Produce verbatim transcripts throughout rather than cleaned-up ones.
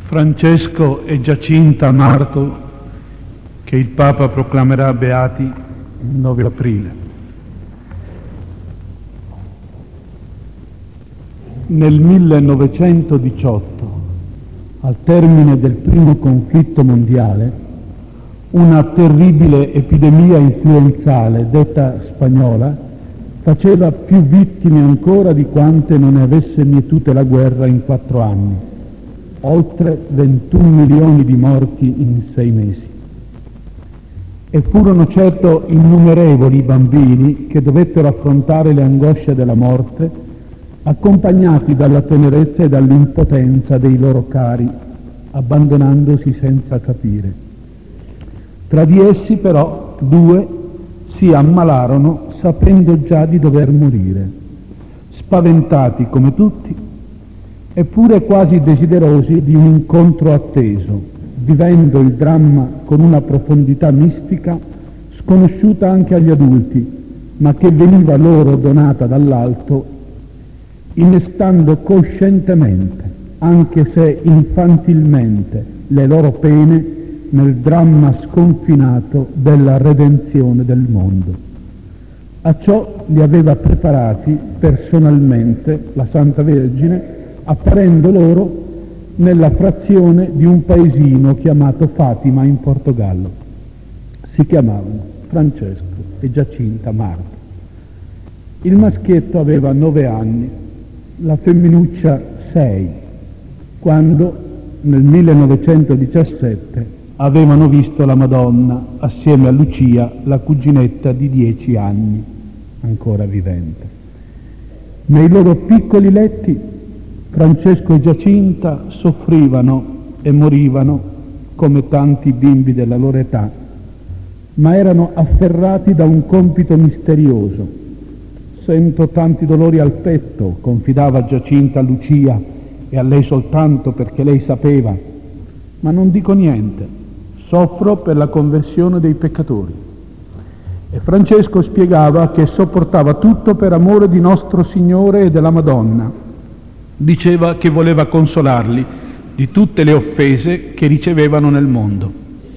Francesco e Giacinta Marto, che il Papa proclamerà beati il nove aprile. Nel millenovecentodiciotto, al termine del primo conflitto mondiale, una terribile epidemia influenzale, detta spagnola, faceva più vittime ancora di quante non ne avesse mietute la guerra in quattro anni. Oltre ventuno milioni di morti in sei mesi. E furono certo innumerevoli i bambini che dovettero affrontare le angosce della morte, accompagnati dalla tenerezza e dall'impotenza dei loro cari, abbandonandosi senza capire. Tra di essi però due si ammalarono sapendo già di dover morire, spaventati come tutti, eppure quasi desiderosi di un incontro atteso, vivendo il dramma con una profondità mistica sconosciuta anche agli adulti, ma che veniva loro donata dall'alto, innestando coscientemente, anche se infantilmente, le loro pene nel dramma sconfinato della redenzione del mondo. A ciò li aveva preparati personalmente la Santa Vergine, apparendo loro nella frazione di un paesino chiamato Fatima in Portogallo. Si chiamavano Francesco e Giacinta Marto. Il maschietto aveva nove anni, la femminuccia sei, quando nel millenovecentodiciassette avevano visto la Madonna assieme a Lucia, la cuginetta di dieci anni, ancora vivente. Nei loro piccoli letti Francesco e Giacinta soffrivano e morivano come tanti bimbi della loro età, ma erano afferrati da un compito misterioso. Sento tanti dolori al petto, confidava Giacinta a Lucia, e a lei soltanto perché lei sapeva, ma non dico niente, soffro per la conversione dei peccatori. E Francesco spiegava che sopportava tutto per amore di nostro Signore e della Madonna. Diceva che voleva consolarli di tutte le offese che ricevevano nel mondo.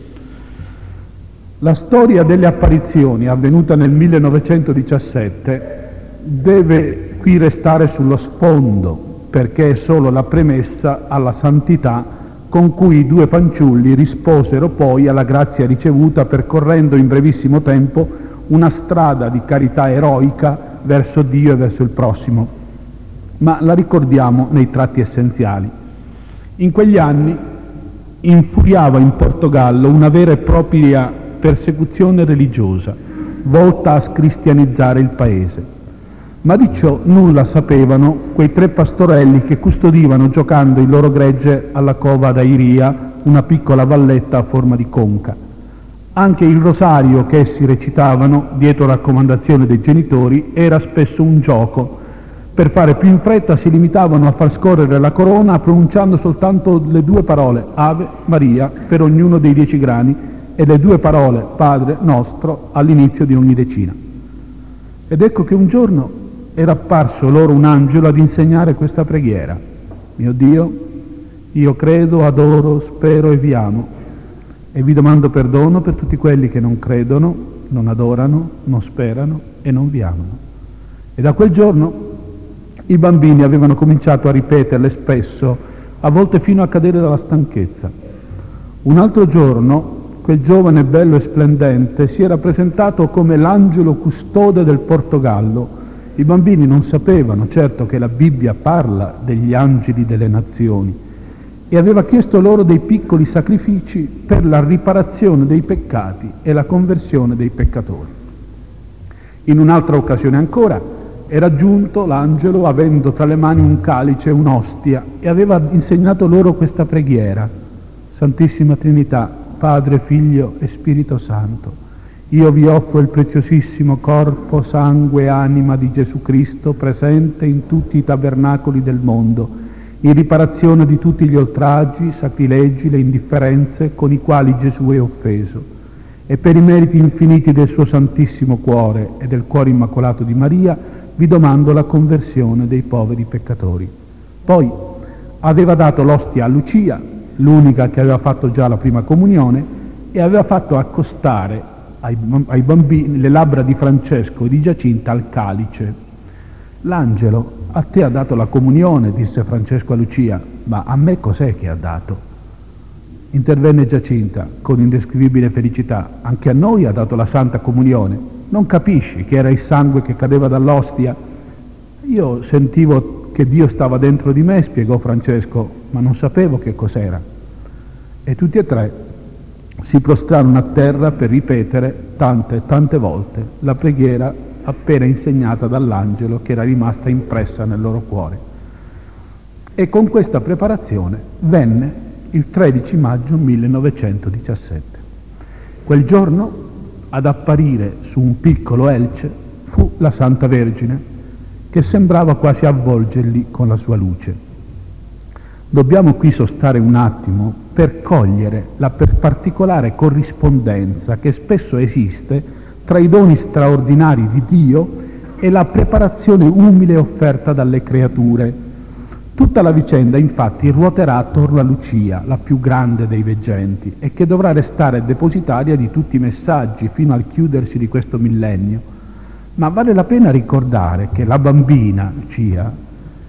La storia delle apparizioni, avvenuta nel millenovecentodiciassette, deve qui restare sullo sfondo, perché è solo la premessa alla santità con cui i due fanciulli risposero poi alla grazia ricevuta, percorrendo in brevissimo tempo una strada di carità eroica verso Dio e verso il prossimo. Ma la ricordiamo nei tratti essenziali. In quegli anni infuriava in Portogallo una vera e propria persecuzione religiosa, volta a scristianizzare il paese. Ma di ciò nulla sapevano quei tre pastorelli che custodivano giocando il loro gregge alla cova d'Airia, una piccola valletta a forma di conca. Anche il rosario che essi recitavano, dietro raccomandazione dei genitori, era spesso un gioco. Per fare più in fretta si limitavano a far scorrere la corona pronunciando soltanto le due parole Ave Maria per ognuno dei dieci grani e le due parole Padre Nostro all'inizio di ogni decina. Ed ecco che un giorno era apparso loro un angelo ad insegnare questa preghiera: mio Dio, io credo, adoro, spero e vi amo, e vi domando perdono per tutti quelli che non credono, non adorano, non sperano e non vi amano. E da quel giorno i bambini avevano cominciato a ripeterle spesso, a volte fino a cadere dalla stanchezza. Un altro giorno, quel giovane bello e splendente si era presentato come l'angelo custode del Portogallo. I bambini non sapevano certo che la Bibbia parla degli angeli delle nazioni, e aveva chiesto loro dei piccoli sacrifici per la riparazione dei peccati e la conversione dei peccatori. In un'altra occasione ancora era giunto l'angelo avendo tra le mani un calice e un'ostia e aveva insegnato loro questa preghiera: Santissima Trinità, Padre, Figlio e Spirito Santo, io vi offro il preziosissimo corpo, sangue e anima di Gesù Cristo presente in tutti i tabernacoli del mondo, in riparazione di tutti gli oltraggi, i sacrilegi, le indifferenze con i quali Gesù è offeso, e per i meriti infiniti del suo Santissimo Cuore e del Cuore Immacolato di Maria vi domando la conversione dei poveri peccatori. Poi aveva dato l'ostia a Lucia, l'unica che aveva fatto già la prima comunione, e aveva fatto accostare ai, ai bambini le labbra di Francesco e di Giacinta al calice. «L'angelo a te ha dato la comunione», disse Francesco a Lucia. «Ma a me cos'è che ha dato?» Intervenne Giacinta con indescrivibile felicità. «Anche a noi ha dato la Santa Comunione. Non capisci che era il sangue che cadeva dall'ostia?» «Io sentivo che Dio stava dentro di me», spiegò Francesco, «ma non sapevo che cos'era». E tutti e tre si prostrarono a terra per ripetere tante e tante volte la preghiera appena insegnata dall'angelo, che era rimasta impressa nel loro cuore. E con questa preparazione venne il tredici maggio millenovecentodiciassette. Quel giorno ad apparire su un piccolo Elce fu la Santa Vergine, che sembrava quasi avvolgerli con la sua luce. Dobbiamo qui sostare un attimo per cogliere la per particolare corrispondenza che spesso esiste tra i doni straordinari di Dio e la preparazione umile offerta dalle creature. Tutta la vicenda infatti ruoterà attorno a Lucia, la più grande dei veggenti, e che dovrà restare depositaria di tutti i messaggi fino al chiudersi di questo millennio. Ma vale la pena ricordare che la bambina Lucia,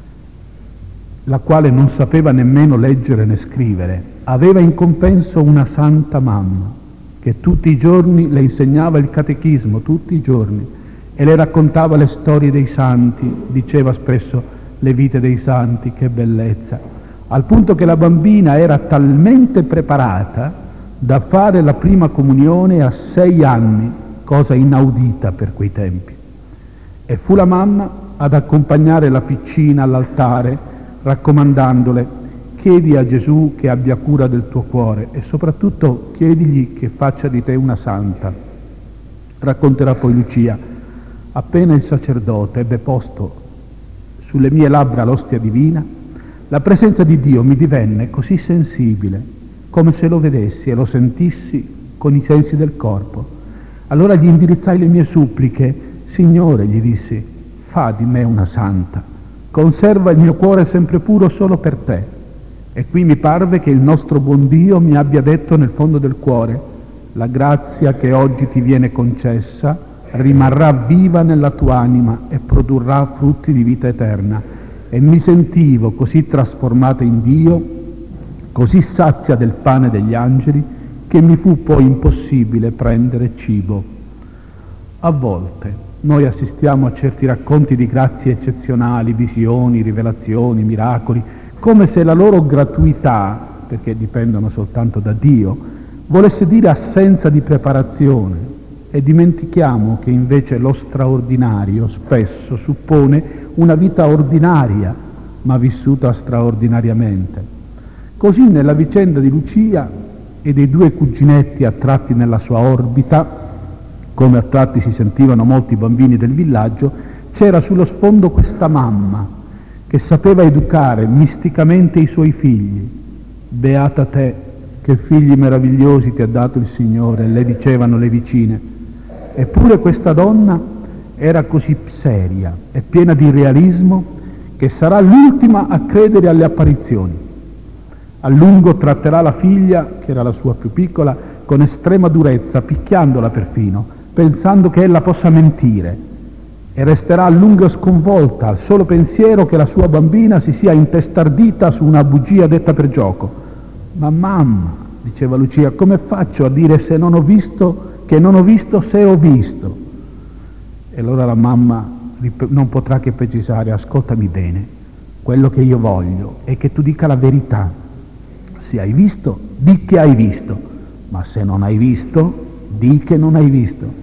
la quale non sapeva nemmeno leggere né scrivere, aveva in compenso una santa mamma che tutti i giorni le insegnava il catechismo, tutti i giorni, e le raccontava le storie dei santi, diceva spesso le vite dei santi, che bellezza, al punto che la bambina era talmente preparata da fare la prima comunione a sei anni, cosa inaudita per quei tempi. E fu la mamma ad accompagnare la piccina all'altare, raccomandandole: chiedi a Gesù che abbia cura del tuo cuore e soprattutto chiedigli che faccia di te una santa. Racconterà poi Lucia: appena il sacerdote ebbe posto sulle mie labbra l'ostia divina, la presenza di Dio mi divenne così sensibile, come se lo vedessi e lo sentissi con i sensi del corpo. Allora gli indirizzai le mie suppliche. Signore, gli dissi, fa di me una santa, conserva il mio cuore sempre puro solo per te. E qui mi parve che il nostro buon Dio mi abbia detto nel fondo del cuore: la grazia che oggi ti viene concessa rimarrà viva nella tua anima e produrrà frutti di vita eterna. E mi sentivo così trasformata in Dio, così sazia del pane degli angeli, che mi fu poi impossibile prendere cibo. A volte noi assistiamo a certi racconti di grazie eccezionali, visioni, rivelazioni, miracoli, come se la loro gratuità, perché dipendono soltanto da Dio, volesse dire assenza di preparazione, e dimentichiamo che invece lo straordinario spesso suppone una vita ordinaria, ma vissuta straordinariamente. Così nella vicenda di Lucia e dei due cuginetti attratti nella sua orbita, come a tratti si sentivano molti bambini del villaggio, c'era sullo sfondo questa mamma che sapeva educare misticamente i suoi figli. Beata te, che figli meravigliosi ti ha dato il Signore, le dicevano le vicine. Eppure questa donna era così seria e piena di realismo che sarà l'ultima a credere alle apparizioni. A lungo tratterà la figlia, che era la sua più piccola, con estrema durezza, picchiandola perfino, pensando che ella possa mentire, e resterà a lungo sconvolta al solo pensiero che la sua bambina si sia intestardita su una bugia detta per gioco. «Ma mamma», diceva Lucia, «come faccio a dire se non ho visto, che non ho visto se ho visto?» E allora la mamma non potrà che precisare: «Ascoltami bene, quello che io voglio è che tu dica la verità. Se hai visto, di che hai visto, ma se non hai visto, di che non hai visto».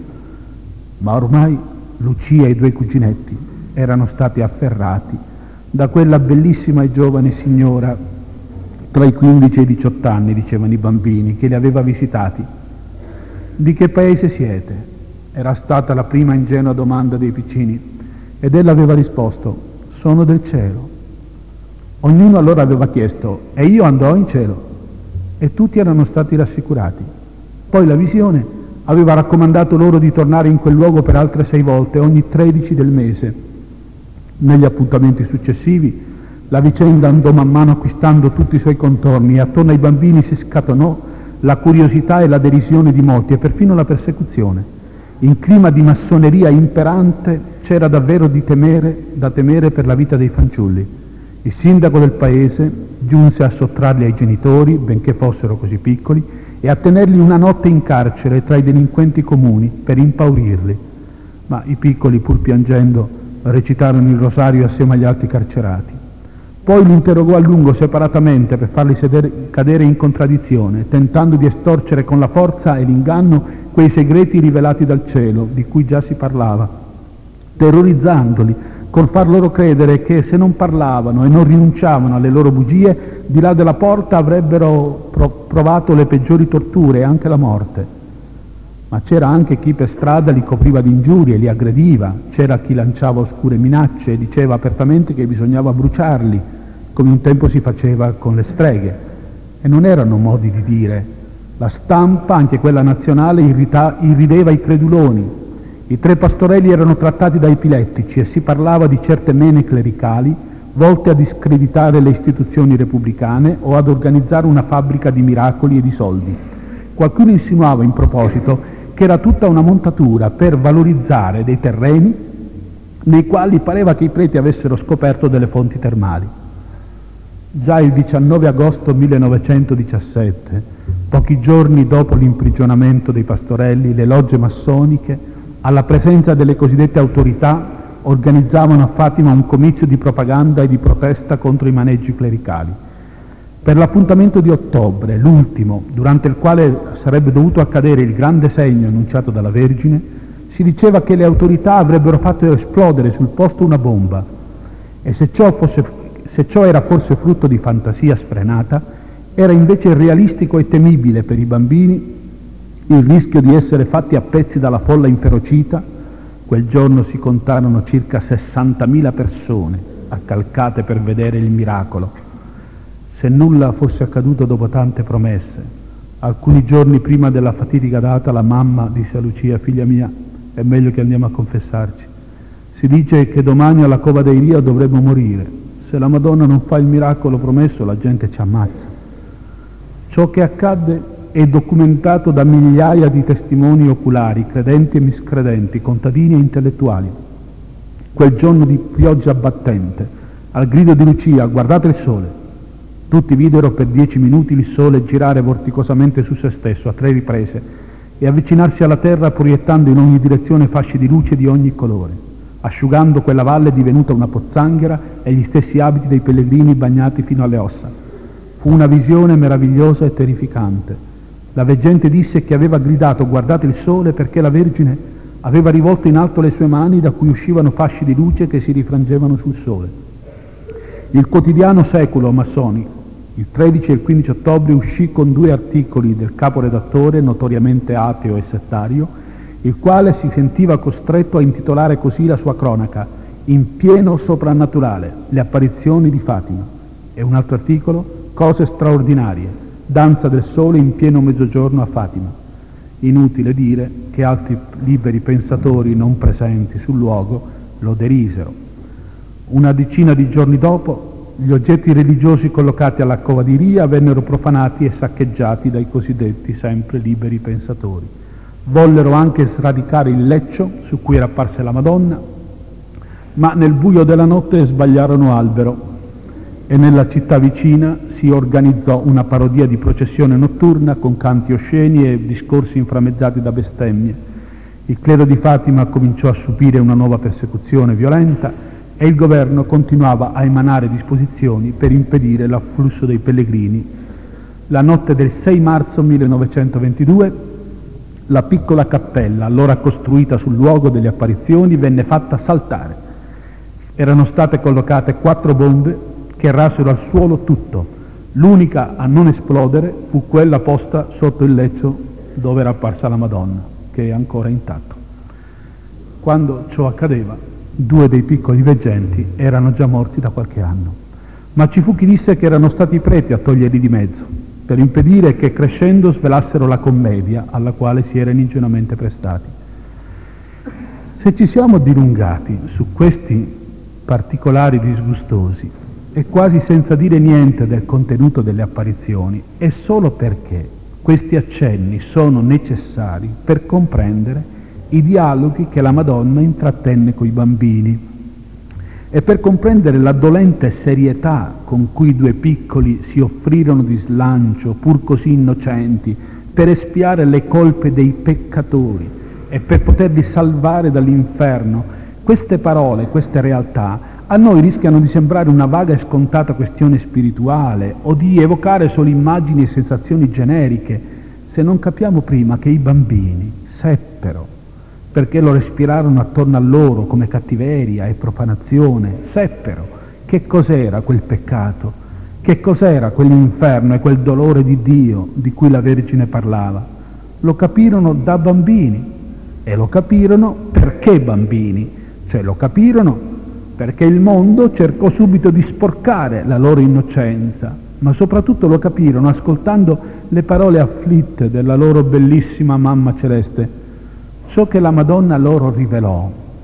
Ma ormai Lucia e i due cuginetti erano stati afferrati da quella bellissima e giovane signora tra i quindici e i diciotto anni, dicevano i bambini, che li aveva visitati. «Di che paese siete?» era stata la prima ingenua domanda dei piccini, ed ella aveva risposto: «Sono del cielo». Ognuno allora aveva chiesto: «E io andrò in cielo?» E tutti erano stati rassicurati. Poi la visione aveva raccomandato loro di tornare in quel luogo per altre sei volte, ogni tredici del mese. Negli appuntamenti successivi La vicenda andò man mano acquistando tutti i suoi contorni e attorno ai bambini si scatenò la curiosità e la derisione di molti e perfino la persecuzione. In clima di massoneria imperante c'era davvero di temere, da temere per la vita dei fanciulli. Il sindaco del paese giunse a sottrarli ai genitori, benché fossero così piccoli, e a tenerli una notte in carcere tra i delinquenti comuni per impaurirli. Ma i piccoli, pur piangendo, recitarono il rosario assieme agli altri carcerati. Poi li interrogò a lungo separatamente per farli sedere, cadere in contraddizione, tentando di estorcere con la forza e l'inganno quei segreti rivelati dal cielo, di cui già si parlava, terrorizzandoli, col far loro credere che se non parlavano e non rinunciavano alle loro bugie, di là della porta avrebbero pro- provato le peggiori torture e anche la morte. Ma c'era anche chi per strada li copriva di ingiurie, li aggrediva, c'era chi lanciava oscure minacce e diceva apertamente che bisognava bruciarli, come un tempo si faceva con le streghe. E non erano modi di dire. La stampa, anche quella nazionale, irrita- irrideva i creduloni. I tre pastorelli erano trattati da epilettici e si parlava di certe mene clericali volte a discreditare le istituzioni repubblicane o ad organizzare una fabbrica di miracoli e di soldi. Qualcuno insinuava in proposito che era tutta una montatura per valorizzare dei terreni nei quali pareva che i preti avessero scoperto delle fonti termali. Già il diciannove agosto millenovecentodiciassette, pochi giorni dopo l'imprigionamento dei pastorelli, le logge massoniche, alla presenza delle cosiddette autorità, organizzavano a Fatima un comizio di propaganda e di protesta contro i maneggi clericali. Per l'appuntamento di ottobre, l'ultimo, durante il quale sarebbe dovuto accadere il grande segno annunciato dalla Vergine, si diceva che le autorità avrebbero fatto esplodere sul posto una bomba e se ciò, fosse, se ciò era forse frutto di fantasia sfrenata, era invece realistico e temibile per i bambini il rischio di essere fatti a pezzi dalla folla inferocita. Quel giorno si contarono circa sessantamila persone accalcate per vedere il miracolo. Se nulla fosse accaduto dopo tante promesse, alcuni giorni prima della fatidica data la mamma disse a Lucia: figlia mia, è meglio che andiamo a confessarci. Si dice che domani alla Cova dei Ria dovremmo morire. Se la Madonna non fa il miracolo promesso, la gente ci ammazza. Ciò che accadde è documentato da migliaia di testimoni oculari, credenti e miscredenti, contadini e intellettuali. Quel giorno di pioggia battente, al grido di Lucia: guardate il sole! Tutti videro per dieci minuti il sole girare vorticosamente su se stesso a tre riprese e avvicinarsi alla terra proiettando in ogni direzione fasci di luce di ogni colore, asciugando quella valle divenuta una pozzanghera e gli stessi abiti dei pellegrini bagnati fino alle ossa. Fu una visione meravigliosa e terrificante. La veggente disse che aveva gridato guardate il sole perché la Vergine aveva rivolto in alto le sue mani da cui uscivano fasci di luce che si rifrangevano sul sole. Il quotidiano Seculo massonico il tredici e il quindici ottobre uscì con due articoli del caporedattore, notoriamente ateo e settario, il quale si sentiva costretto a intitolare così la sua cronaca: In pieno soprannaturale, le apparizioni di Fatima, e un altro articolo: Cose straordinarie, danza del sole in pieno mezzogiorno a Fatima. Inutile dire che altri liberi pensatori non presenti sul luogo lo derisero. Una decina di giorni dopo gli oggetti religiosi collocati alla Cova di Ria vennero profanati e saccheggiati dai cosiddetti sempre liberi pensatori. Vollero anche sradicare il leccio su cui era apparsa la Madonna, ma nel buio della notte sbagliarono albero e nella città vicina si organizzò una parodia di processione notturna con canti osceni e discorsi inframmezzati da bestemmie. Il clero di Fatima cominciò a subire una nuova persecuzione violenta e il governo continuava a emanare disposizioni per impedire l'afflusso dei pellegrini. La notte del sei marzo millenovecentoventidue la piccola cappella, allora costruita sul luogo delle apparizioni, venne fatta saltare. Erano state collocate quattro bombe che rasero al suolo tutto. L'unica a non esplodere fu quella posta sotto il letto dove era apparsa la Madonna, che è ancora intatto. Quando ciò accadeva, due dei piccoli veggenti erano già morti da qualche anno, ma ci fu chi disse che erano stati i preti a toglierli di mezzo, per impedire che crescendo svelassero la commedia alla quale si erano ingenuamente prestati. Se ci siamo dilungati su questi particolari disgustosi, e quasi senza dire niente del contenuto delle apparizioni, è solo perché questi accenni sono necessari per comprendere i dialoghi che la Madonna intrattenne coi bambini e per comprendere la dolente serietà con cui i due piccoli si offrirono di slancio, pur così innocenti, per espiare le colpe dei peccatori e per poterli salvare dall'inferno. Queste parole, queste realtà, a noi rischiano di sembrare una vaga e scontata questione spirituale o di evocare solo immagini e sensazioni generiche, se non capiamo prima che i bambini seppero, perché lo respirarono attorno a loro come cattiveria e profanazione, seppero che cos'era quel peccato, che cos'era quell'inferno e quel dolore di Dio di cui la Vergine parlava. Lo capirono da bambini e lo capirono perché bambini, cioè lo capirono perché il mondo cercò subito di sporcare la loro innocenza, ma soprattutto lo capirono ascoltando le parole afflitte della loro bellissima Mamma Celeste. Ciò che la Madonna loro rivelò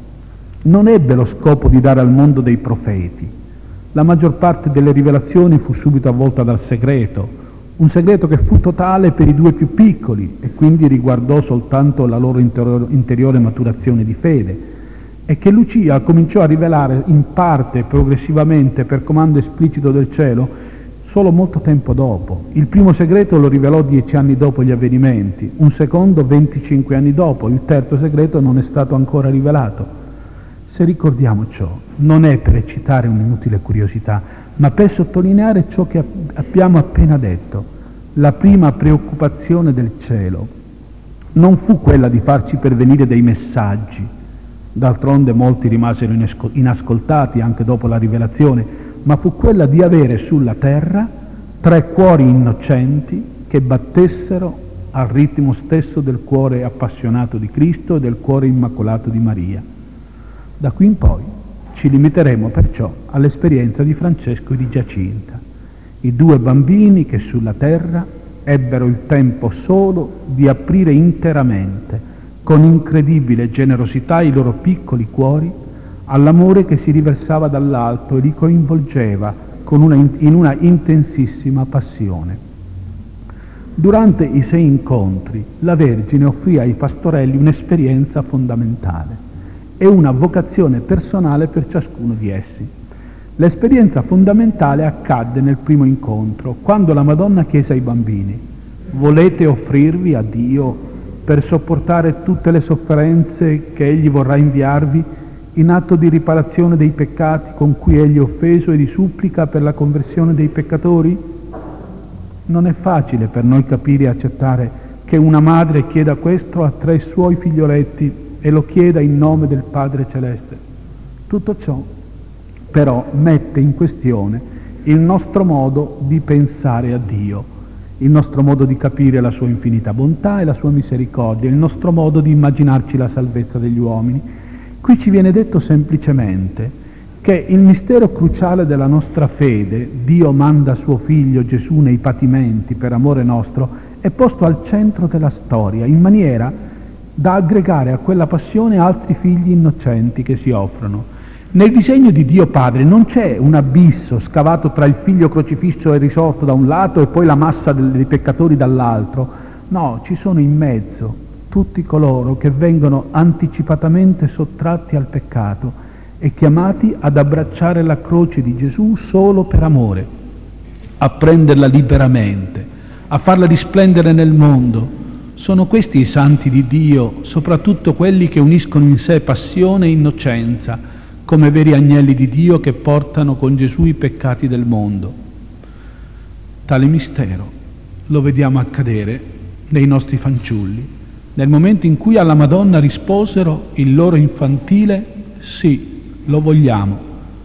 non ebbe lo scopo di dare al mondo dei profeti. La maggior parte delle rivelazioni fu subito avvolta dal segreto, un segreto che fu totale per i due più piccoli e quindi riguardò soltanto la loro interiore maturazione di fede, e che Lucia cominciò a rivelare in parte, progressivamente, per comando esplicito del cielo, solo molto tempo dopo. Il primo segreto lo rivelò dieci anni dopo gli avvenimenti, un secondo venticinque anni dopo, il terzo segreto non è stato ancora rivelato. Se ricordiamo ciò, non è per eccitare un'inutile curiosità, ma per sottolineare ciò che abbiamo appena detto. La prima preoccupazione del cielo non fu quella di farci pervenire dei messaggi, d'altronde molti rimasero inascoltati anche dopo la rivelazione, ma fu quella di avere sulla terra tre cuori innocenti che battessero al ritmo stesso del cuore appassionato di Cristo e del cuore immacolato di Maria. Da qui in poi ci limiteremo perciò all'esperienza di Francesco e di Giacinta, i due bambini che sulla terra ebbero il tempo solo di aprire interamente, con incredibile generosità, i loro piccoli cuori all'amore che si riversava dall'alto e li coinvolgeva con una, in una intensissima passione. Durante i sei incontri, la Vergine offrì ai pastorelli un'esperienza fondamentale e una vocazione personale per ciascuno di essi. L'esperienza fondamentale accadde nel primo incontro, quando la Madonna chiese ai bambini: volete offrirvi a Dio per sopportare tutte le sofferenze che Egli vorrà inviarvi in atto di riparazione dei peccati con cui Egli è offeso e di supplica per la conversione dei peccatori? Non è facile per noi capire e accettare che una madre chieda questo a tre suoi figlioletti e lo chieda in nome del Padre Celeste. Tutto ciò però mette in questione il nostro modo di pensare a Dio, il nostro modo di capire la sua infinita bontà e la sua misericordia, il nostro modo di immaginarci la salvezza degli uomini. Qui ci viene detto semplicemente che il mistero cruciale della nostra fede, Dio manda suo figlio Gesù nei patimenti per amore nostro, è posto al centro della storia, in maniera da aggregare a quella passione altri figli innocenti che si offrono. Nel disegno di Dio Padre non c'è un abisso scavato tra il figlio crocifisso e risorto da un lato e poi la massa dei peccatori dall'altro. No, ci sono in mezzo tutti coloro che vengono anticipatamente sottratti al peccato e chiamati ad abbracciare la croce di Gesù solo per amore, a prenderla liberamente, a farla risplendere nel mondo. Sono questi i santi di Dio, soprattutto quelli che uniscono in sé passione e innocenza, come veri agnelli di Dio che portano con Gesù i peccati del mondo. Tale mistero lo vediamo accadere nei nostri fanciulli, nel momento in cui alla Madonna risposero il loro infantile sì, lo vogliamo.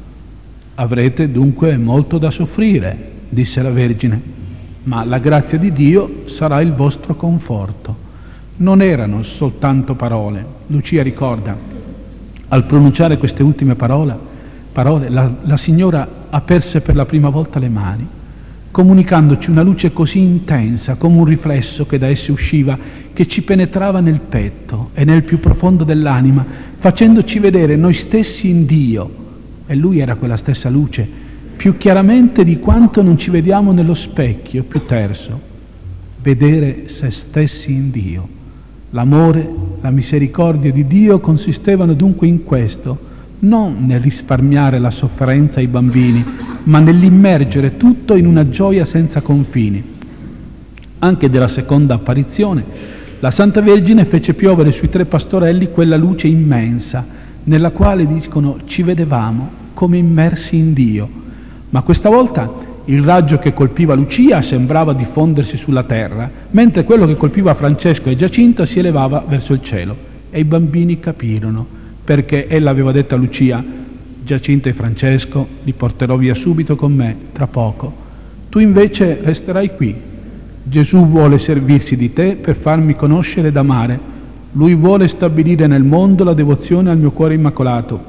Avrete dunque molto da soffrire, disse la Vergine, ma la grazia di Dio sarà il vostro conforto. Non erano soltanto parole. Lucia ricorda, al pronunciare queste ultime parole, parole la, la signora aperse per la prima volta le mani, comunicandoci una luce così intensa come un riflesso che da esse usciva, che ci penetrava nel petto e nel più profondo dell'anima, facendoci vedere noi stessi in Dio. E Lui era quella stessa luce, più chiaramente di quanto non ci vediamo nello specchio. Più terzo, vedere se stessi in Dio. L'amore, la misericordia di Dio consistevano dunque in questo, non nel risparmiare la sofferenza ai bambini, ma nell'immergere tutto in una gioia senza confini. Anche della seconda apparizione, la Santa Vergine fece piovere sui tre pastorelli quella luce immensa, nella quale, dicono, ci vedevamo come immersi in Dio. Ma questa volta il raggio che colpiva Lucia sembrava diffondersi sulla terra, mentre quello che colpiva Francesco e Giacinta si elevava verso il cielo. E i bambini capirono, perché ella aveva detto a Lucia: Giacinta e Francesco li porterò via subito con me, tra poco. Tu invece resterai qui. Gesù vuole servirsi di te per farmi conoscere ed amare. Lui vuole stabilire nel mondo la devozione al mio cuore immacolato.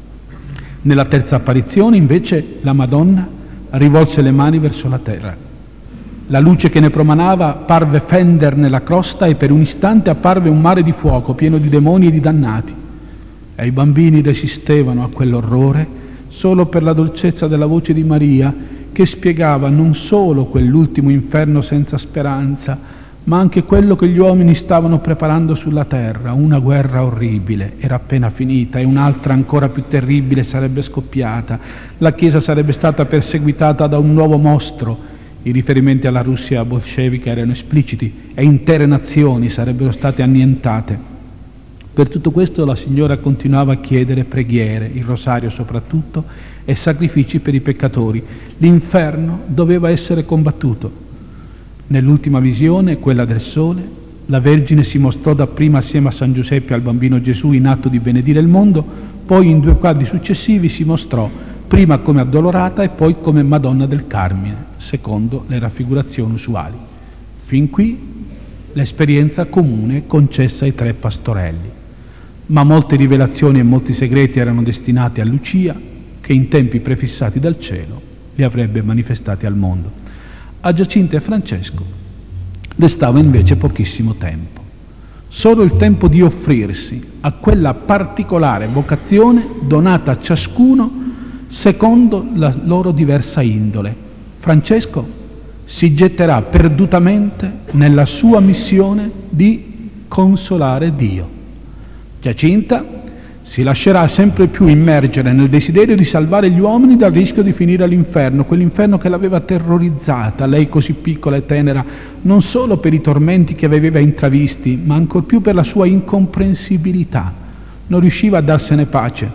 Nella terza apparizione, invece, la Madonna rivolse le mani verso la terra. La luce che ne promanava parve fenderne la crosta e per un istante apparve un mare di fuoco pieno di demoni e di dannati. E i bambini resistevano a quell'orrore solo per la dolcezza della voce di Maria, che spiegava non solo quell'ultimo inferno senza speranza, ma anche quello che gli uomini stavano preparando sulla terra. Una guerra orribile era appena finita e un'altra ancora più terribile sarebbe scoppiata. La Chiesa sarebbe stata perseguitata da un nuovo mostro. I riferimenti alla Russia bolscevica erano espliciti e intere nazioni sarebbero state annientate. Per tutto questo la Signora continuava a chiedere preghiere, il rosario soprattutto, e sacrifici per i peccatori. L'inferno doveva essere combattuto. Nell'ultima visione, quella del sole, la Vergine si mostrò dapprima assieme a San Giuseppe al bambino Gesù in atto di benedire il mondo, poi in due quadri successivi si mostrò prima come addolorata e poi come Madonna del Carmine, secondo le raffigurazioni usuali. Fin qui l'esperienza comune concessa ai tre pastorelli. Ma molte rivelazioni e molti segreti erano destinati a Lucia, che in tempi prefissati dal cielo li avrebbe manifestati al mondo. A Giacinta e Francesco restava invece pochissimo tempo, solo il tempo di offrirsi a quella particolare vocazione donata a ciascuno secondo la loro diversa indole. Francesco si getterà perdutamente nella sua missione di consolare Dio. Giacinta si lascerà sempre più immergere nel desiderio di salvare gli uomini dal rischio di finire all'inferno, quell'inferno che l'aveva terrorizzata, lei così piccola e tenera, non solo per i tormenti che aveva intravisti, ma ancor più per la sua incomprensibilità. Non riusciva a darsene pace.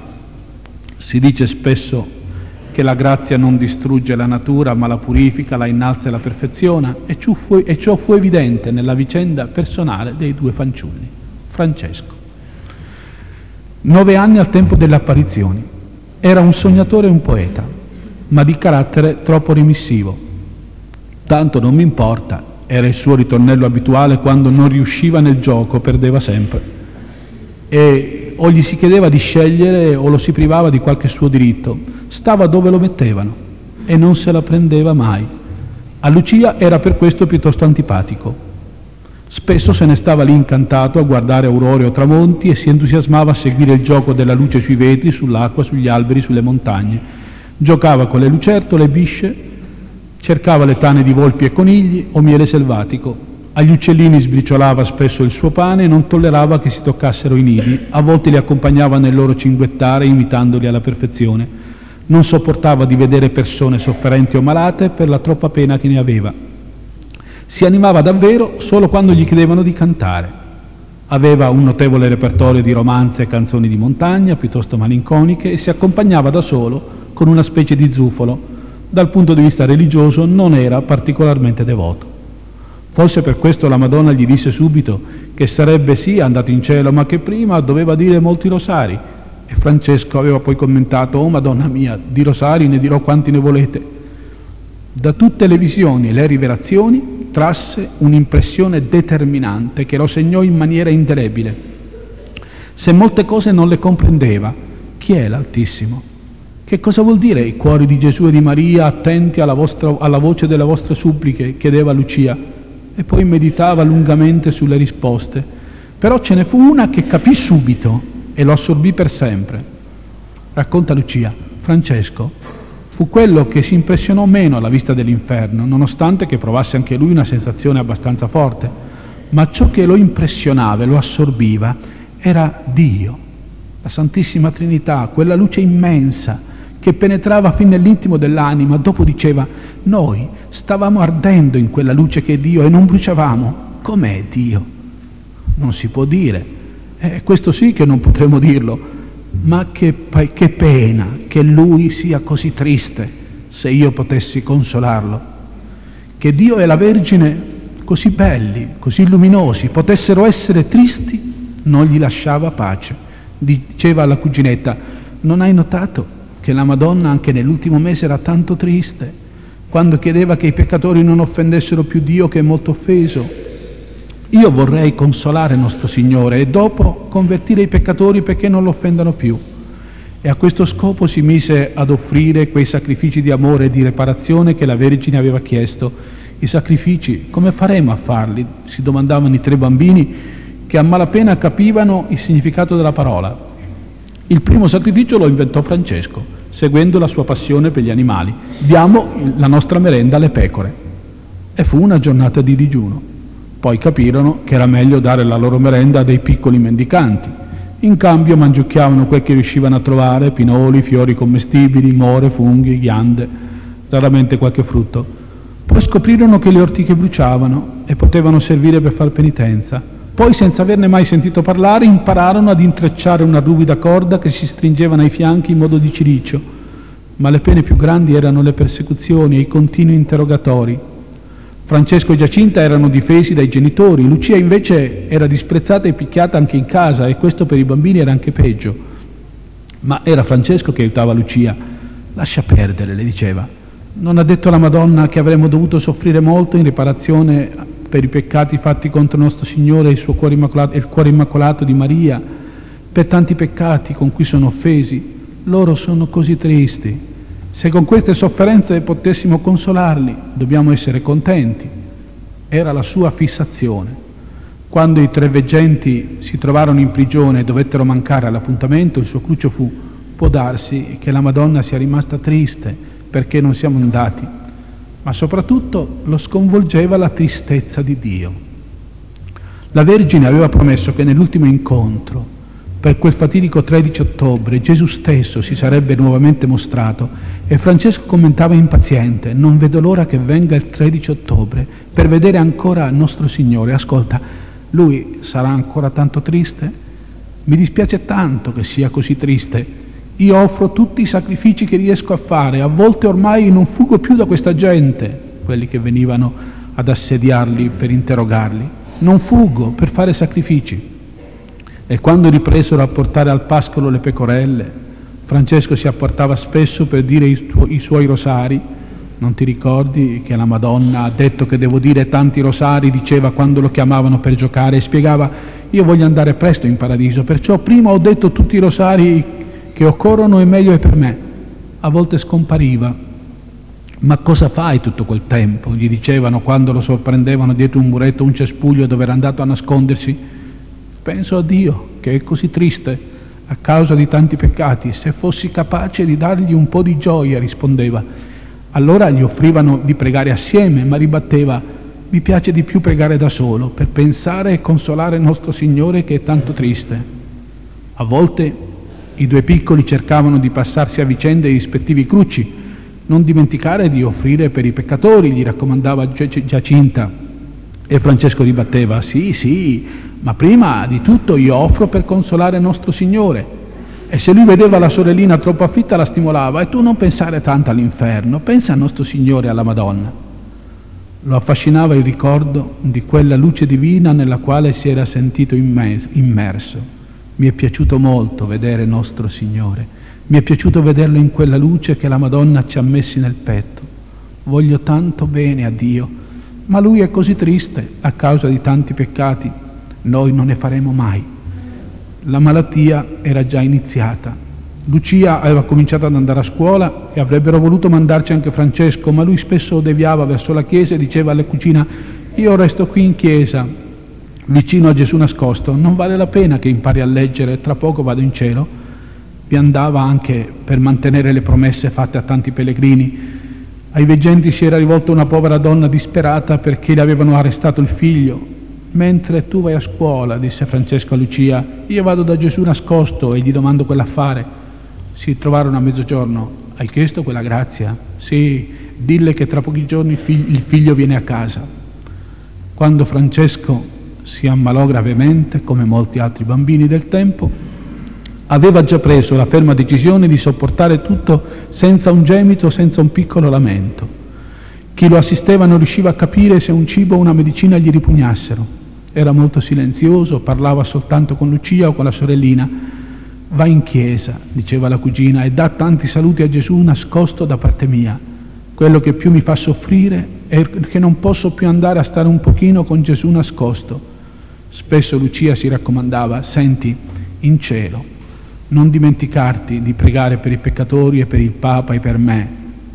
Si dice spesso che la grazia non distrugge la natura, ma la purifica, la innalza e la perfeziona, e ciò fu, e ciò fu evidente nella vicenda personale dei due fanciulli. Francesco. Nove anni al tempo delle apparizioni. Era un sognatore e un poeta, ma di carattere troppo remissivo. Tanto non mi importa, era il suo ritornello abituale quando non riusciva nel gioco, perdeva sempre. E o gli si chiedeva di scegliere o lo si privava di qualche suo diritto. Stava dove lo mettevano e non se la prendeva mai. A Lucia era per questo piuttosto antipatico. Spesso se ne stava lì incantato a guardare aurore o tramonti e si entusiasmava a seguire il gioco della luce sui vetri, sull'acqua, sugli alberi, sulle montagne. Giocava con le lucertole, bisce, cercava le tane di volpi e conigli o miele selvatico. Agli uccellini sbriciolava spesso il suo pane e non tollerava che si toccassero i nidi. A volte li accompagnava nel loro cinguettare, imitandoli alla perfezione. Non sopportava di vedere persone sofferenti o malate per la troppa pena che ne aveva. Si animava davvero solo quando gli chiedevano di cantare. Aveva un notevole repertorio di romanze e canzoni di montagna, piuttosto malinconiche, e si accompagnava da solo con una specie di zufolo. Dal punto di vista religioso non era particolarmente devoto. Forse per questo la Madonna gli disse subito che sarebbe sì andato in cielo, ma che prima doveva dire molti rosari. E Francesco aveva poi commentato: «Oh Madonna mia, di rosari ne dirò quanti ne volete». Da tutte le visioni e le rivelazioni trasse un'impressione determinante che lo segnò in maniera indelebile. Se molte cose non le comprendeva, chi è l'Altissimo? Che cosa vuol dire i cuori di Gesù e di Maria attenti alla, vostra, alla voce delle vostre suppliche? Chiedeva Lucia, e poi meditava lungamente sulle risposte. Però ce ne fu una che capì subito e lo assorbì per sempre. Racconta Lucia: Francesco fu quello che si impressionò meno alla vista dell'inferno, nonostante che provasse anche lui una sensazione abbastanza forte. Ma ciò che lo impressionava e lo assorbiva era Dio, la Santissima Trinità, quella luce immensa che penetrava fin nell'intimo dell'anima. Dopo diceva: noi stavamo ardendo in quella luce che è Dio e non bruciavamo. Com'è Dio? Non si può dire, eh, questo sì che non potremo dirlo. Ma che, che pena che lui sia così triste, se io potessi consolarlo. Che Dio e la Vergine, così belli, così luminosi, potessero essere tristi, non gli lasciava pace. Diceva alla cuginetta: non hai notato che la Madonna anche nell'ultimo mese era tanto triste, quando chiedeva che i peccatori non offendessero più Dio, che è molto offeso? Io vorrei consolare nostro Signore e dopo convertire i peccatori perché non lo offendano più. E a questo scopo si mise ad offrire quei sacrifici di amore e di reparazione che la Vergine aveva chiesto. I sacrifici, come faremo a farli? Si domandavano i tre bambini, che a malapena capivano il significato della parola. Il primo sacrificio lo inventò Francesco, seguendo la sua passione per gli animali. Diamo la nostra merenda alle pecore. E fu una giornata di digiuno. Poi capirono che era meglio dare la loro merenda a dei piccoli mendicanti. In cambio mangiucchiavano quel che riuscivano a trovare: pinoli, fiori commestibili, more, funghi, ghiande, raramente qualche frutto. Poi scoprirono che le ortiche bruciavano e potevano servire per far penitenza. Poi, senza averne mai sentito parlare, impararono ad intrecciare una ruvida corda che si stringeva ai fianchi in modo di cilicio. Ma le pene più grandi erano le persecuzioni e i continui interrogatori. Francesco e Giacinta erano difesi dai genitori, Lucia invece era disprezzata e picchiata anche in casa, e questo per i bambini era anche peggio. Ma era Francesco che aiutava Lucia. Lascia perdere, le diceva. Non ha detto la Madonna che avremmo dovuto soffrire molto in riparazione per i peccati fatti contro nostro Signore e il suo cuore immacolato, e il cuore immacolato di Maria, per tanti peccati con cui sono offesi? Loro sono così tristi. Se con queste sofferenze potessimo consolarli, dobbiamo essere contenti. Era la sua fissazione. Quando i tre veggenti si trovarono in prigione e dovettero mancare all'appuntamento, il suo cruccio fu: può darsi che la Madonna sia rimasta triste perché non siamo andati, ma soprattutto lo sconvolgeva la tristezza di Dio. La Vergine aveva promesso che nell'ultimo incontro, per quel fatidico tredici ottobre, Gesù stesso si sarebbe nuovamente mostrato, e Francesco commentava impaziente: non vedo l'ora che venga il tredici ottobre per vedere ancora nostro Signore. Ascolta, lui sarà ancora tanto triste? Mi dispiace tanto che sia così triste. Io offro tutti i sacrifici che riesco a fare, a volte ormai non fuggo più da questa gente, quelli che venivano ad assediarli per interrogarli. Non fuggo per fare sacrifici. E quando ripresero a portare al pascolo le pecorelle, Francesco si apportava spesso per dire i, tu- i suoi rosari. Non ti ricordi che la Madonna ha detto che devo dire tanti rosari? Diceva quando lo chiamavano per giocare, e spiegava: io voglio andare presto in paradiso, perciò prima ho detto tutti i rosari che occorrono e meglio è per me. A volte scompariva. Ma cosa fai tutto quel tempo? Gli dicevano quando lo sorprendevano dietro un muretto, un cespuglio dove era andato a nascondersi. Penso a Dio, che è così triste a causa di tanti peccati. Se fossi capace di dargli un po' di gioia, rispondeva. Allora gli offrivano di pregare assieme, ma ribatteva: mi piace di più pregare da solo, per pensare e consolare nostro Signore che è tanto triste. A volte i due piccoli cercavano di passarsi a vicenda i rispettivi cruci. Non dimenticare di offrire per i peccatori, gli raccomandava Giacinta. E Francesco ribatteva: sì, sì, ma prima di tutto io offro per consolare nostro Signore. E se lui vedeva la sorellina troppo afflitta, la stimolava: e tu non pensare tanto all'inferno, pensa a nostro Signore e alla Madonna. Lo affascinava il ricordo di quella luce divina nella quale si era sentito immerso. Mi è piaciuto molto vedere nostro Signore, mi è piaciuto vederlo in quella luce che la Madonna ci ha messi nel petto. Voglio tanto bene a Dio, ma lui è così triste a causa di tanti peccati. Noi non ne faremo mai. La malattia era già iniziata. Lucia aveva cominciato ad andare a scuola e avrebbero voluto mandarci anche Francesco, ma lui spesso deviava verso la chiesa e diceva alle cucina: io resto qui in chiesa, vicino a Gesù nascosto, non vale la pena che impari a leggere, tra poco vado in cielo. vi andava anche per mantenere le promesse fatte a tanti pellegrini. Ai veggenti si era rivolta una povera donna disperata perché le avevano arrestato il figlio. «Mentre tu vai a scuola», disse Francesco a Lucia, «io vado da Gesù nascosto e gli domando quell'affare». Si trovarono a mezzogiorno. «Hai chiesto quella grazia?» «Sì, dille che tra pochi giorni il figlio, il figlio viene a casa». Quando Francesco si ammalò gravemente, come molti altri bambini del tempo, aveva già preso la ferma decisione di sopportare tutto senza un gemito, senza un piccolo lamento. Chi lo assisteva non riusciva a capire se un cibo o una medicina gli ripugnassero. Era molto silenzioso, parlava soltanto con Lucia o con la sorellina. «Va in chiesa», diceva la cugina, «e dà tanti saluti a Gesù nascosto da parte mia. Quello che più mi fa soffrire è che non posso più andare a stare un pochino con Gesù nascosto». Spesso Lucia si raccomandava: «Senti, in cielo, non dimenticarti di pregare per i peccatori e per il Papa e per me».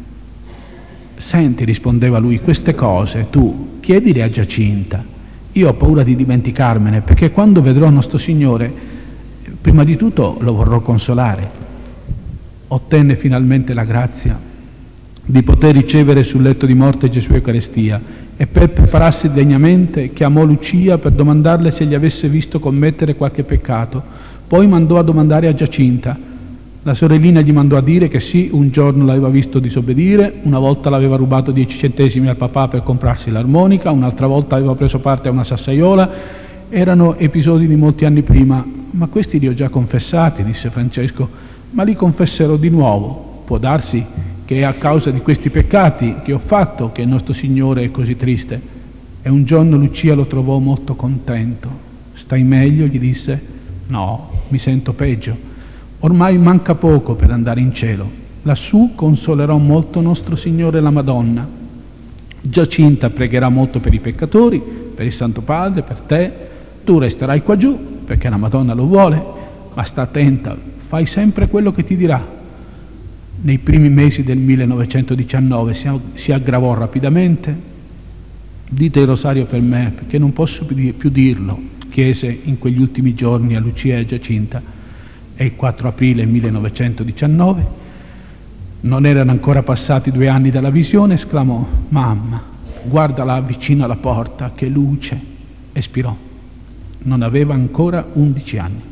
«Senti», rispondeva lui, «queste cose tu chiedile a Giacinta. Io ho paura di dimenticarmene, perché quando vedrò nostro Signore, prima di tutto lo vorrò consolare». Ottenne finalmente la grazia di poter ricevere sul letto di morte Gesù Eucaristia, e per prepararsi degnamente chiamò Lucia per domandarle se gli avesse visto commettere qualche peccato. Poi mandò a domandare a Giacinta. La sorellina gli mandò a dire che sì, un giorno l'aveva visto disobbedire, una volta l'aveva rubato dieci centesimi al papà per comprarsi l'armonica, un'altra volta aveva preso parte a una sassaiola. Erano episodi di molti anni prima. «Ma questi li ho già confessati», disse Francesco, «ma li confesserò di nuovo. Può darsi che è a causa di questi peccati che ho fatto che il nostro Signore è così triste». E un giorno Lucia lo trovò molto contento. «Stai meglio?» gli disse. «No, mi sento peggio. Ormai manca poco per andare in cielo. Lassù consolerò molto nostro Signore e la Madonna. Giacinta pregherà molto per i peccatori, per il Santo Padre, per te. Tu resterai qua giù perché la Madonna lo vuole, ma sta attenta, fai sempre quello che ti dirà». Nei primi mesi del millenovecentodiciannove si, si aggravò rapidamente. «Dite il rosario per me, perché non posso più dirlo», chiese in quegli ultimi giorni a Lucia e a Giacinta. E il quattro aprile millenovecentodiciannove, non erano ancora passati due anni dalla visione, esclamò: «Mamma, guarda là vicino alla porta, che luce!» Espirò. Non aveva ancora undici anni.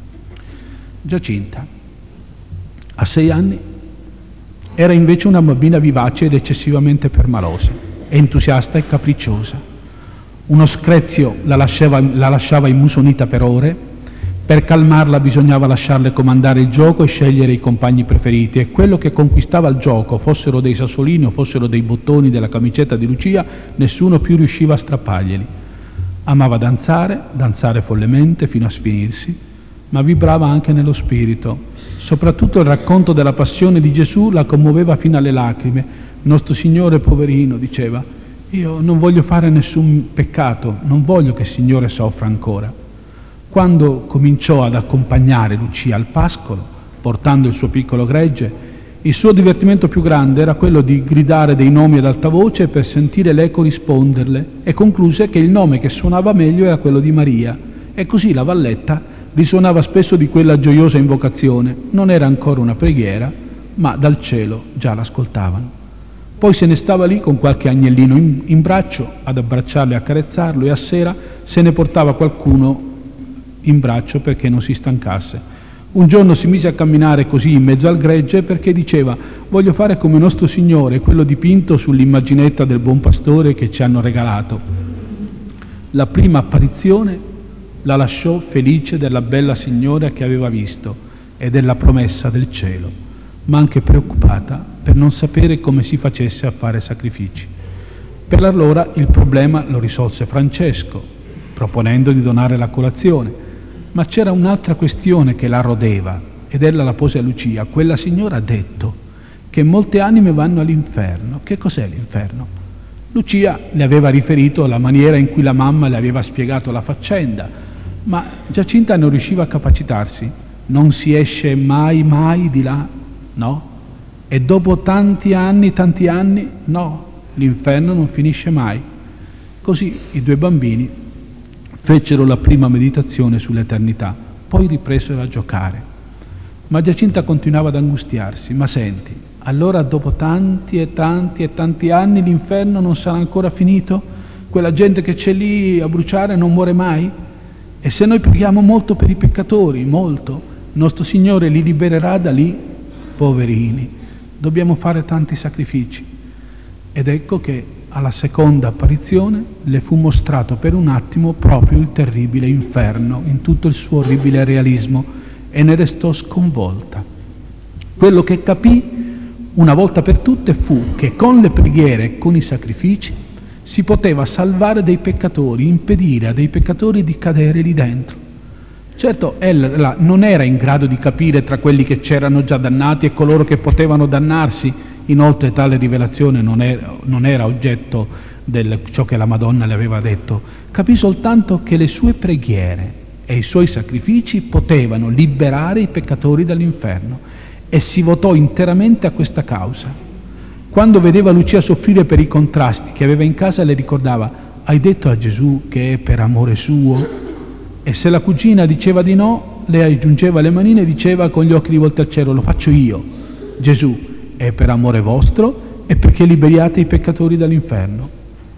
Giacinta, a sei anni, era invece una bambina vivace ed eccessivamente permalosa, entusiasta e capricciosa. Uno screzio la lasciava, la lasciava immusonita per ore. Per calmarla bisognava lasciarle comandare il gioco e scegliere i compagni preferiti, e quello che conquistava il gioco, fossero dei sassolini o fossero dei bottoni della camicetta di Lucia, nessuno più riusciva a strapparglieli. Amava danzare, danzare follemente fino a sfinirsi, ma vibrava anche nello spirito. Soprattutto il racconto della passione di Gesù la commuoveva fino alle lacrime. «Nostro Signore poverino», diceva, «io non voglio fare nessun peccato, non voglio che il Signore soffra ancora». Quando cominciò ad accompagnare Lucia al pascolo, portando il suo piccolo gregge, il suo divertimento più grande era quello di gridare dei nomi ad alta voce per sentire l'eco risponderle, e concluse che il nome che suonava meglio era quello di Maria, e così la valletta risuonava spesso di quella gioiosa invocazione. Non era ancora una preghiera, ma dal cielo già l'ascoltavano. Poi se ne stava lì con qualche agnellino in, in braccio ad abbracciarlo e accarezzarlo, e a sera se ne portava qualcuno in braccio perché non si stancasse. Un giorno si mise a camminare così in mezzo al gregge perché diceva: «Voglio fare come nostro Signore, quello dipinto sull'immaginetta del buon pastore che ci hanno regalato». La prima apparizione la lasciò felice della bella signora che aveva visto e della promessa del cielo, ma anche preoccupata per non sapere come si facesse a fare sacrifici. Per allora il problema lo risolse Francesco, proponendo di donare la colazione, ma c'era un'altra questione che la rodeva, ed ella la pose a Lucia. Quella signora ha detto che molte anime vanno all'inferno. Che cos'è l'inferno? Lucia le aveva riferito la maniera in cui la mamma le aveva spiegato la faccenda, ma Giacinta non riusciva a capacitarsi. Non si esce mai, mai di là? No. E dopo tanti anni, tanti anni? No, l'inferno non finisce mai. Così i due bambini fecero la prima meditazione sull'eternità, poi ripresero a giocare. Ma Giacinta continuava ad angustiarsi. Ma senti, allora dopo tanti e tanti e tanti anni l'inferno non sarà ancora finito? Quella gente che c'è lì a bruciare non muore mai? E se noi preghiamo molto per i peccatori, molto, nostro Signore li libererà da lì? Poverini, dobbiamo fare tanti sacrifici. Ed ecco che alla seconda apparizione le fu mostrato per un attimo proprio il terribile inferno in tutto il suo orribile realismo e ne restò sconvolta. Quello che capì una volta per tutte fu che con le preghiere e con i sacrifici si poteva salvare dei peccatori, impedire a dei peccatori di cadere lì dentro. Certo, ella non era in grado di capire tra quelli che c'erano già dannati e coloro che potevano dannarsi. Inoltre tale rivelazione non era, non era oggetto di ciò che la Madonna le aveva detto. Capì soltanto che le sue preghiere e i suoi sacrifici potevano liberare i peccatori dall'inferno e si votò interamente a questa causa. Quando vedeva Lucia soffrire per i contrasti che aveva in casa, le ricordava: hai detto a Gesù che è per amore suo? E se la cugina diceva di no, lei aggiungeva le manine e diceva con gli occhi rivolti al cielo: lo faccio io. Gesù è per amore vostro e perché liberiate i peccatori dall'inferno.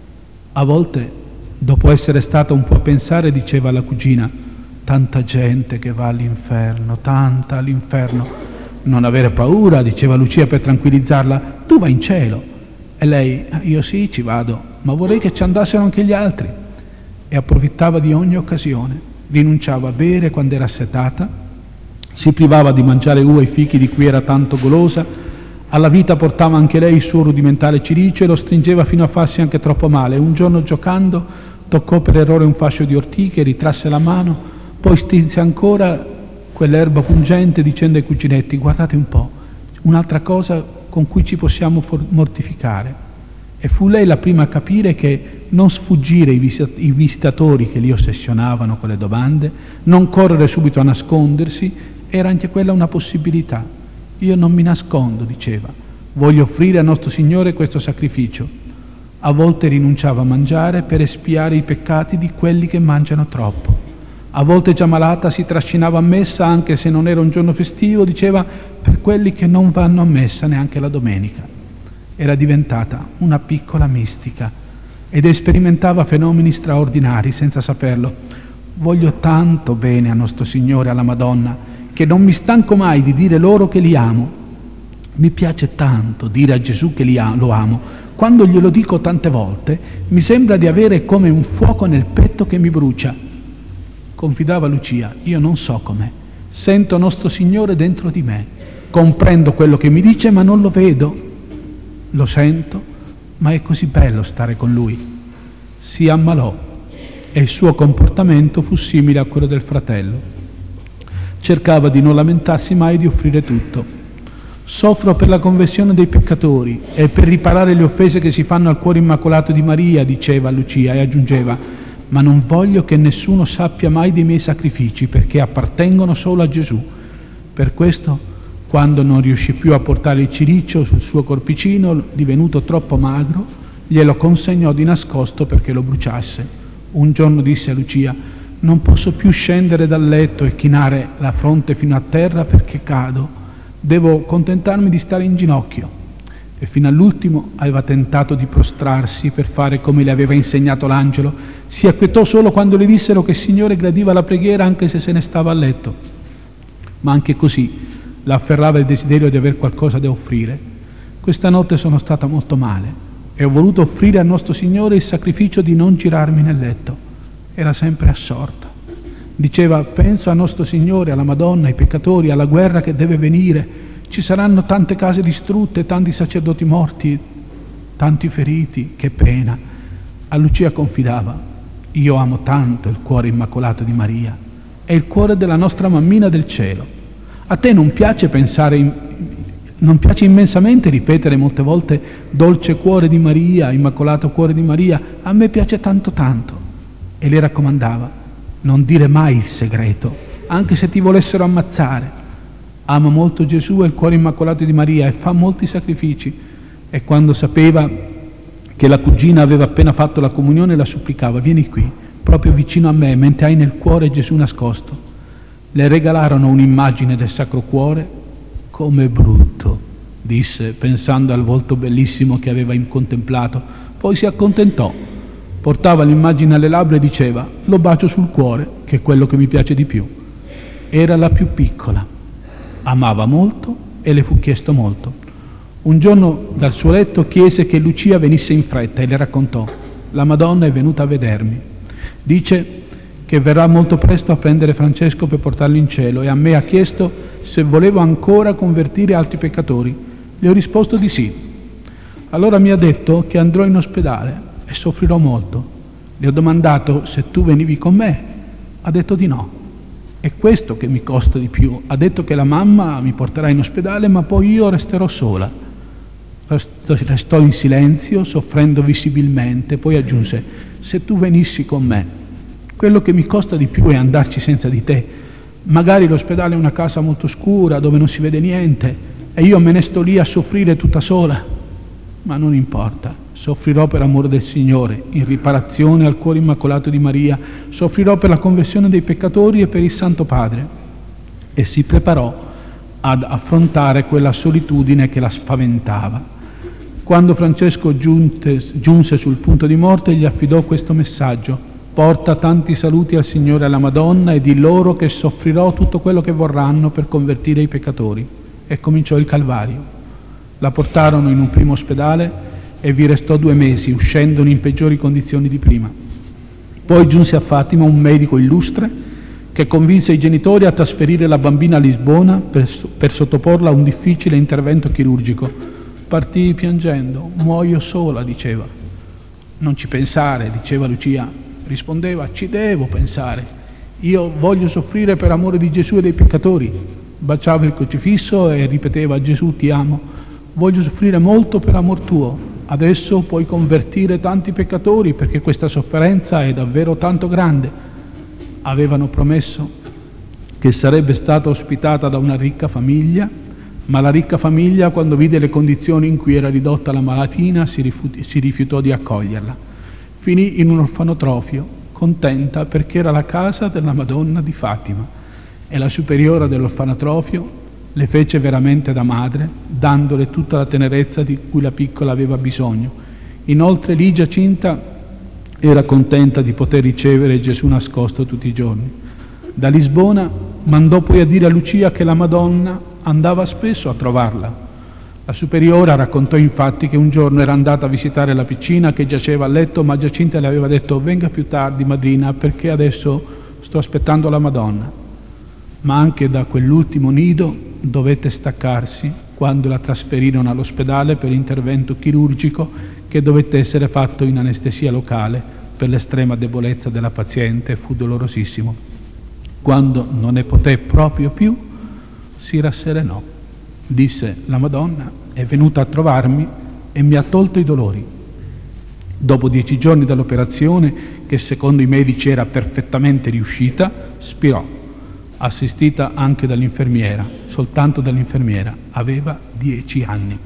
A volte, dopo essere stata un po' a pensare, diceva alla cugina: tanta gente che va all'inferno, tanta all'inferno. Non avere paura, diceva Lucia per tranquillizzarla, tu vai in cielo. E lei: io sì, ci vado, ma vorrei che ci andassero anche gli altri. E approfittava di ogni occasione, rinunciava a bere quando era assetata, si privava di mangiare uva e fichi di cui era tanto golosa, alla vita portava anche lei il suo rudimentale cilicio e lo stringeva fino a farsi anche troppo male. Un giorno, giocando, toccò per errore un fascio di ortiche, ritrasse la mano, poi strinse ancora quell'erba pungente dicendo ai cuginetti: guardate un po', un'altra cosa con cui ci possiamo mortificare. E fu lei la prima a capire che non sfuggire i visitatori che li ossessionavano con le domande, non correre subito a nascondersi, era anche quella una possibilità. Io non mi nascondo, diceva, voglio offrire a nostro Signore questo sacrificio. A volte rinunciava a mangiare per espiare i peccati di quelli che mangiano troppo. A volte già malata si trascinava a messa anche se non era un giorno festivo, diceva, per quelli che non vanno a messa neanche la domenica. Era diventata una piccola mistica ed sperimentava fenomeni straordinari senza saperlo. Voglio tanto bene a nostro Signore e alla Madonna che non mi stanco mai di dire loro che li amo. Mi piace tanto dire a Gesù che li am- lo amo. Quando glielo dico tante volte mi sembra di avere come un fuoco nel petto che mi brucia. Confidava Lucia, io non so com'è, sento nostro Signore dentro di me, comprendo quello che mi dice ma non lo vedo, lo sento, ma è così bello stare con Lui. Si ammalò e il suo comportamento fu simile a quello del fratello. Cercava di non lamentarsi mai e di offrire tutto. Soffro per la conversione dei peccatori e per riparare le offese che si fanno al cuore immacolato di Maria, diceva Lucia, e aggiungeva: ma non voglio che nessuno sappia mai dei miei sacrifici perché appartengono solo a Gesù. Per questo, quando non riuscì più a portare il cilicio sul suo corpicino, divenuto troppo magro, glielo consegnò di nascosto perché lo bruciasse. Un giorno disse a Lucia: non posso più scendere dal letto e chinare la fronte fino a terra perché cado, devo contentarmi di stare in ginocchio. E fino all'ultimo aveva tentato di prostrarsi per fare come le aveva insegnato l'angelo. Si acquietò solo quando le dissero che il Signore gradiva la preghiera anche se se ne stava a letto. Ma anche così la afferrava il desiderio di aver qualcosa da offrire. Questa notte sono stata molto male e ho voluto offrire a nostro Signore il sacrificio di non girarmi nel letto. Era sempre assorta. Diceva: penso a nostro Signore, alla Madonna, ai peccatori, alla guerra che deve venire. Ci saranno tante case distrutte, tanti sacerdoti morti, tanti feriti, che pena. A Lucia confidava: io amo tanto il cuore immacolato di Maria, è il cuore della nostra mammina del cielo. A te non piace pensare, in, non piace immensamente ripetere molte volte dolce cuore di Maria, immacolato cuore di Maria? A me piace tanto tanto. E le raccomandava: non dire mai il segreto, anche se ti volessero ammazzare. Ama molto Gesù e il cuore immacolato di Maria e fa molti sacrifici. E quando sapeva che la cugina aveva appena fatto la comunione, la supplicava: vieni qui, proprio vicino a me, mentre hai nel cuore Gesù nascosto. Le regalarono un'immagine del Sacro Cuore. Come brutto, disse, pensando al volto bellissimo che aveva contemplato. Poi si accontentò, portava l'immagine alle labbra e diceva: lo bacio sul cuore, che è quello che mi piace di più. Era la più piccola, amava molto e le fu chiesto molto. Un giorno dal suo letto chiese che Lucia venisse in fretta e le raccontò: la Madonna è venuta a vedermi, dice che verrà molto presto a prendere Francesco per portarlo in cielo, e a me ha chiesto se volevo ancora convertire altri peccatori. Le ho risposto di sì. Allora mi ha detto che andrò in ospedale e soffrirò molto. Le ho domandato se tu venivi con me. Ha detto di no. È questo che mi costa di più. Ha detto che la mamma mi porterà in ospedale, ma poi io resterò sola. Restò in silenzio, soffrendo visibilmente, poi aggiunse: se tu venissi con me, quello che mi costa di più è andarci senza di te. Magari l'ospedale è una casa molto scura dove non si vede niente e io me ne sto lì a soffrire tutta sola. Ma non importa, soffrirò per amore del Signore, in riparazione al cuore immacolato di Maria, soffrirò per la conversione dei peccatori e per il Santo Padre. E si preparò ad affrontare quella solitudine che la spaventava. Quando Francesco giunte, giunse sul punto di morte, gli affidò questo messaggio: porta tanti saluti al Signore e alla Madonna e di loro che soffrirò tutto quello che vorranno per convertire i peccatori. E cominciò il Calvario. La portarono in un primo ospedale e vi restò due mesi, uscendone in peggiori condizioni di prima. Poi giunse a Fatima un medico illustre che convinse i genitori a trasferire la bambina a Lisbona per, per sottoporla a un difficile intervento chirurgico. Partii piangendo: muoio sola, diceva. Non ci pensare, diceva Lucia. Rispondeva: ci devo pensare, io voglio soffrire per amore di Gesù e dei peccatori. Baciava il crocifisso e ripeteva: Gesù ti amo, voglio soffrire molto per amor tuo, adesso puoi convertire tanti peccatori perché questa sofferenza è davvero tanto grande. Avevano promesso che sarebbe stata ospitata da una ricca famiglia, ma la ricca famiglia, quando vide le condizioni in cui era ridotta la malatina, si, rifiut- si rifiutò di accoglierla. Finì in un orfanotrofio, contenta perché era la casa della Madonna di Fatima, e la superiora dell'orfanotrofio le fece veramente da madre, dandole tutta la tenerezza di cui la piccola aveva bisogno. Inoltre lì Giacinta era contenta di poter ricevere Gesù nascosto tutti i giorni. Da Lisbona mandò poi a dire a Lucia che la Madonna andava spesso a trovarla. La superiora raccontò infatti che un giorno era andata a visitare la piccina che giaceva a letto, ma Giacinta le aveva detto: venga più tardi, madrina, perché adesso sto aspettando la Madonna. Ma anche da quell'ultimo nido dovette staccarsi quando la trasferirono all'ospedale per intervento chirurgico che dovette essere fatto in anestesia locale per l'estrema debolezza della paziente. Fu dolorosissimo. Quando non ne poté proprio più, si rasserenò. Disse: la Madonna è venuta a trovarmi e mi ha tolto i dolori. Dopo dieci giorni dall'operazione, che secondo i medici era perfettamente riuscita, spirò, assistita anche dall'infermiera, soltanto dall'infermiera. Aveva dieci anni.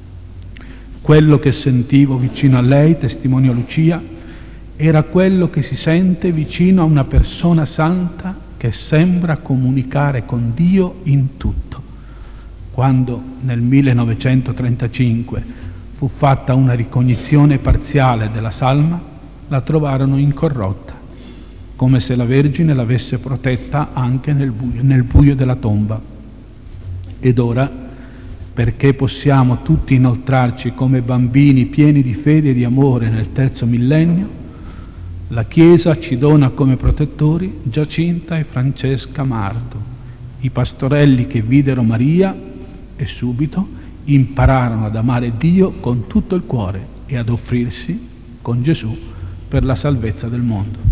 Quello che sentivo vicino a lei, testimoniò Lucia, era quello che si sente vicino a una persona santa che sembra comunicare con Dio in tutto. Quando nel millenovecentotrentacinque fu fatta una ricognizione parziale della salma, la trovarono incorrotta, come se la Vergine l'avesse protetta anche nel buio, nel buio della tomba. Ed ora, perché possiamo tutti inoltrarci come bambini pieni di fede e di amore nel terzo millennio, la Chiesa ci dona come protettori Giacinta e Francesca Marto, i pastorelli che videro Maria e subito impararono ad amare Dio con tutto il cuore e ad offrirsi con Gesù per la salvezza del mondo.